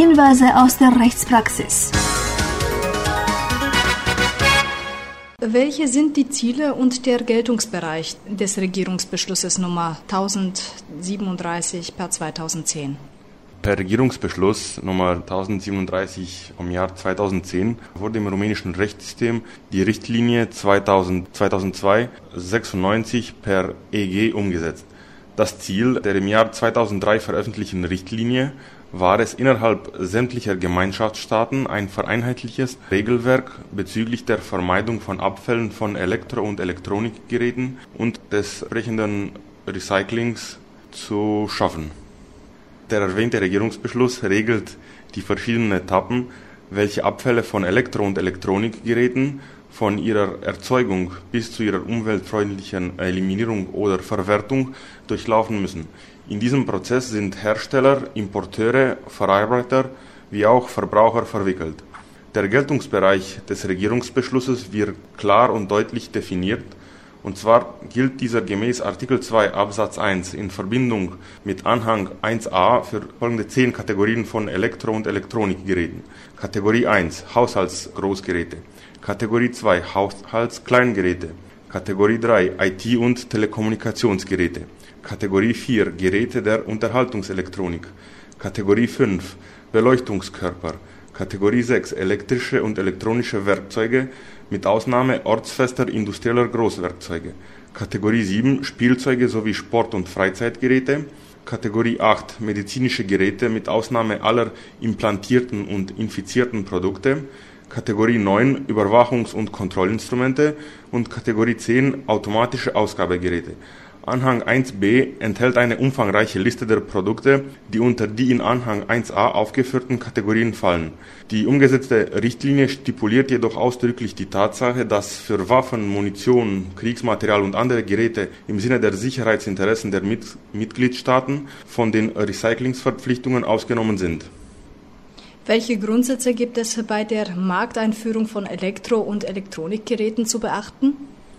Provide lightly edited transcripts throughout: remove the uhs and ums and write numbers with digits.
Hinweise aus der Rechtspraxis. Welche sind die Ziele und der Geltungsbereich des Regierungsbeschlusses Nummer 1037 per 2010? Per Regierungsbeschluss Nummer 1037 vom Jahr 2010 wurde im rumänischen Rechtssystem die Richtlinie 2002/96 per EG umgesetzt. Das Ziel der im Jahr 2003 veröffentlichten Richtlinie war es, innerhalb sämtlicher Gemeinschaftsstaaten ein vereinheitliches Regelwerk bezüglich der Vermeidung von Abfällen von Elektro- und Elektronikgeräten und des entsprechenden Recyclings zu schaffen. Der erwähnte Regierungsbeschluss regelt die verschiedenen Etappen, welche Abfälle von Elektro- und Elektronikgeräten von ihrer Erzeugung bis zu ihrer umweltfreundlichen Eliminierung oder Verwertung durchlaufen müssen. In diesem Prozess sind Hersteller, Importeure, Verarbeiter wie auch Verbraucher verwickelt. Der Geltungsbereich des Regierungsbeschlusses wird klar und deutlich definiert. Und zwar gilt dieser gemäß Artikel 2 Absatz 1 in Verbindung mit Anhang 1a für folgende 10 Kategorien von Elektro- und Elektronikgeräten. Kategorie 1 Haushaltsgroßgeräte, Kategorie 2 Haushaltskleingeräte, Kategorie 3 IT- und Telekommunikationsgeräte, Kategorie 4 Geräte der Unterhaltungselektronik, Kategorie 5 Beleuchtungskörper, Kategorie 6 elektrische und elektronische Werkzeuge mit Ausnahme ortsfester industrieller Großwerkzeuge, Kategorie 7 Spielzeuge sowie Sport- und Freizeitgeräte, Kategorie 8 medizinische Geräte mit Ausnahme aller implantierten und infizierten Produkte, Kategorie 9 Überwachungs- und Kontrollinstrumente und Kategorie 10 automatische Ausgabegeräte. Anhang 1b enthält eine umfangreiche Liste der Produkte, die unter die in Anhang 1a aufgeführten Kategorien fallen. Die umgesetzte Richtlinie stipuliert jedoch ausdrücklich die Tatsache, dass für Waffen, Munition, Kriegsmaterial und andere Geräte im Sinne der Sicherheitsinteressen der Mitgliedstaaten von den Recyclingsverpflichtungen ausgenommen sind. Welche Grundsätze gibt es bei der Markteinführung von Elektro- und Elektronikgeräten zu beachten?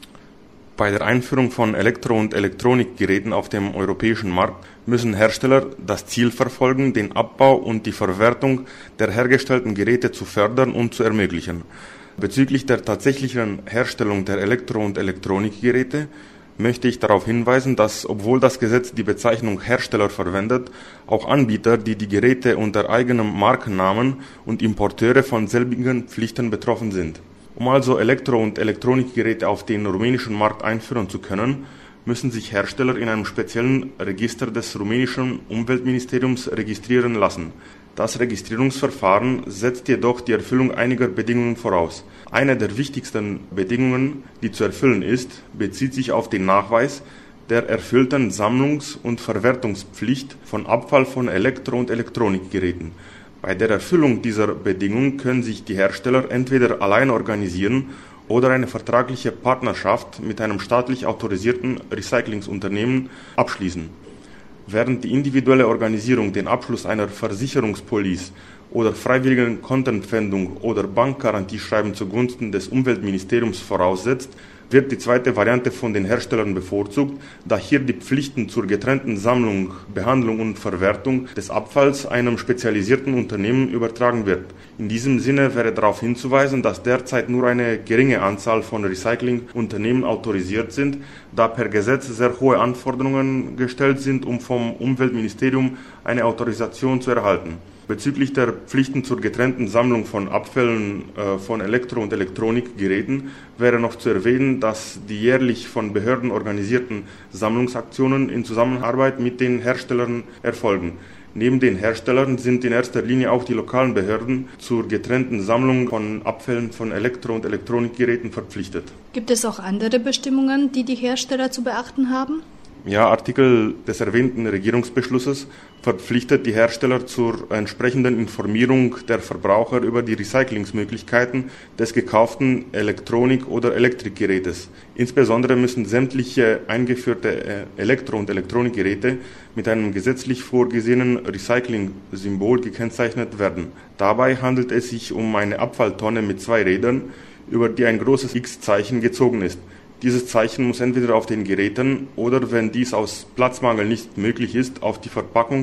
Bei der Einführung von Elektro- und Elektronikgeräten auf dem europäischen Markt müssen Hersteller das Ziel verfolgen, den Abbau und die Verwertung der hergestellten Geräte zu fördern und zu ermöglichen. Bezüglich der tatsächlichen Herstellung der Elektro- und Elektronikgeräte möchte ich darauf hinweisen, dass, obwohl das Gesetz die Bezeichnung Hersteller verwendet, auch Anbieter, die die Geräte unter eigenem Markennamen und Importeure von selbigen Pflichten betroffen sind. Um also Elektro- und Elektronikgeräte auf den rumänischen Markt einführen zu können, müssen sich Hersteller in einem speziellen Register des rumänischen Umweltministeriums registrieren lassen. Das Registrierungsverfahren setzt jedoch die Erfüllung einiger Bedingungen voraus. Eine der wichtigsten Bedingungen, die zu erfüllen ist, bezieht sich auf den Nachweis der erfüllten Sammlungs- und Verwertungspflicht von Abfall von Elektro- und Elektronikgeräten. Bei der Erfüllung dieser Bedingung können sich die Hersteller entweder allein organisieren oder eine vertragliche Partnerschaft mit einem staatlich autorisierten Recyclingsunternehmen abschließen. Während die individuelle Organisierung den Abschluss einer Versicherungspolice oder freiwilligen Kontentpfändung oder Bankgarantieschreiben zugunsten des Umweltministeriums voraussetzt, wird die zweite Variante von den Herstellern bevorzugt, da hier die Pflichten zur getrennten Sammlung, Behandlung und Verwertung des Abfalls einem spezialisierten Unternehmen übertragen wird. In diesem Sinne wäre darauf hinzuweisen, dass derzeit nur eine geringe Anzahl von Recyclingunternehmen autorisiert sind, da per Gesetz sehr hohe Anforderungen gestellt sind, um vom Umweltministerium eine Autorisation zu erhalten. Bezüglich der Pflichten zur getrennten Sammlung von Abfällen von Elektro- und Elektronikgeräten wäre noch zu erwähnen, dass die jährlich von Behörden organisierten Sammlungsaktionen in Zusammenarbeit mit den Herstellern erfolgen. Neben den Herstellern sind in erster Linie auch die lokalen Behörden zur getrennten Sammlung von Abfällen von Elektro- und Elektronikgeräten verpflichtet. Gibt es auch andere Bestimmungen, die die Hersteller zu beachten haben? Ja, Artikel des erwähnten Regierungsbeschlusses verpflichtet die Hersteller zur entsprechenden Informierung der Verbraucher über die Recyclingsmöglichkeiten des gekauften Elektronik- oder Elektrikgerätes. Insbesondere müssen sämtliche eingeführte Elektro- und Elektronikgeräte mit einem gesetzlich vorgesehenen Recycling-Symbol gekennzeichnet werden. Dabei handelt es sich um eine Abfalltonne mit 2 Rädern, über die ein großes X-Zeichen gezogen ist. Dieses Zeichen muss entweder auf den Geräten oder, wenn dies aus Platzmangel nicht möglich ist, auf die Verpackung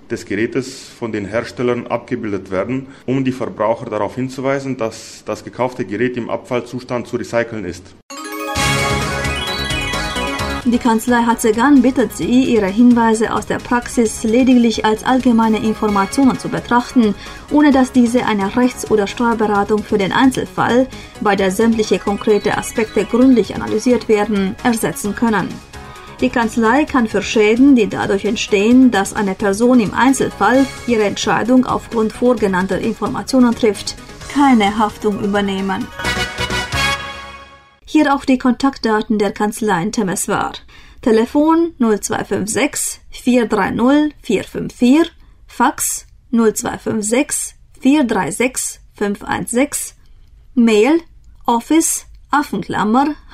des Gerätes von den Herstellern abgebildet werden, um die Verbraucher darauf hinzuweisen, dass das gekaufte Gerät im Abfallzustand zu recyceln ist. Die Kanzlei Hatzegan bittet Sie, Ihre Hinweise aus der Praxis lediglich als allgemeine Informationen zu betrachten, ohne dass diese eine Rechts- oder Steuerberatung für den Einzelfall, bei der sämtliche konkrete Aspekte gründlich analysiert werden, ersetzen können. Die Kanzlei kann für Schäden, die dadurch entstehen, dass eine Person im Einzelfall ihre Entscheidung aufgrund vorgenannter Informationen trifft, keine Haftung übernehmen. Hier auch die Kontaktdaten der Kanzlei in Temeswar. Telefon 0256 430 454, Fax 0256 436 516, Mail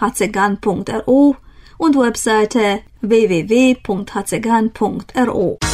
office@hatzegan.ro und Webseite www.hatzegan.ro.